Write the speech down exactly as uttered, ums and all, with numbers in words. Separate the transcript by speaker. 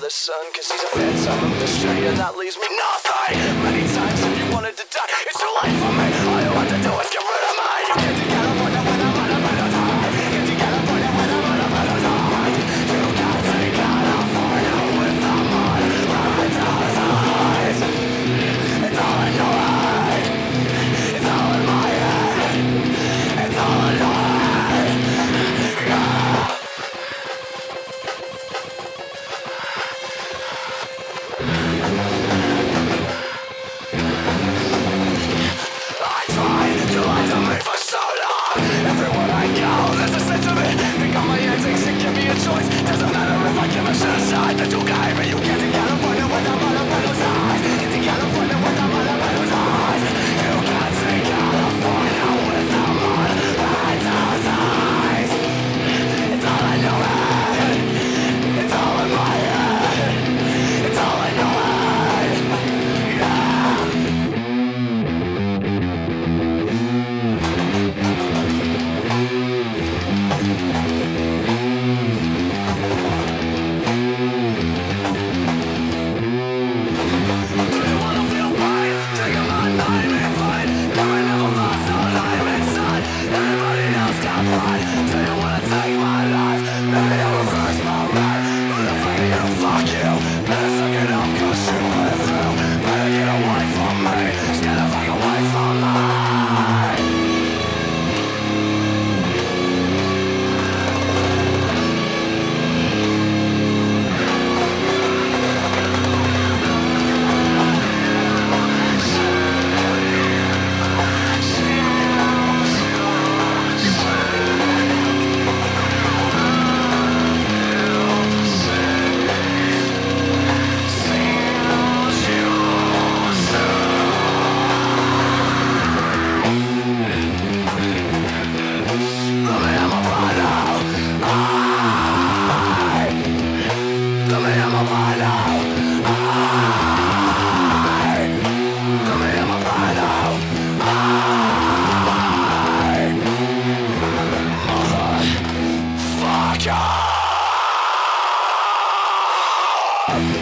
Speaker 1: the sun, cause he's a phantom mystery, and that leaves me nothing. Many times if you wanted to die, it's too late for me. All you want to do is get rid of me. You can't get a point when I'm on a better time. You can't get a point when I'm on a better time. You can't take California with the mud right to his eyes. It's all in your head. It's all in my head. It's all in your head. Yeah. I tried to lie to me for so long. Everywhere I go, there's a sense of it. Pick up my antics and give me a choice. Doesn't matter if I give a shit aside. That you gave me, you can't take California with the mother Buenos Aires. You take California with the mother Buenos Aires. You can't take California with the mother Buenos Aires. It's all in your head. It's all in my head. It's all in your head. Yeah. Fuck you!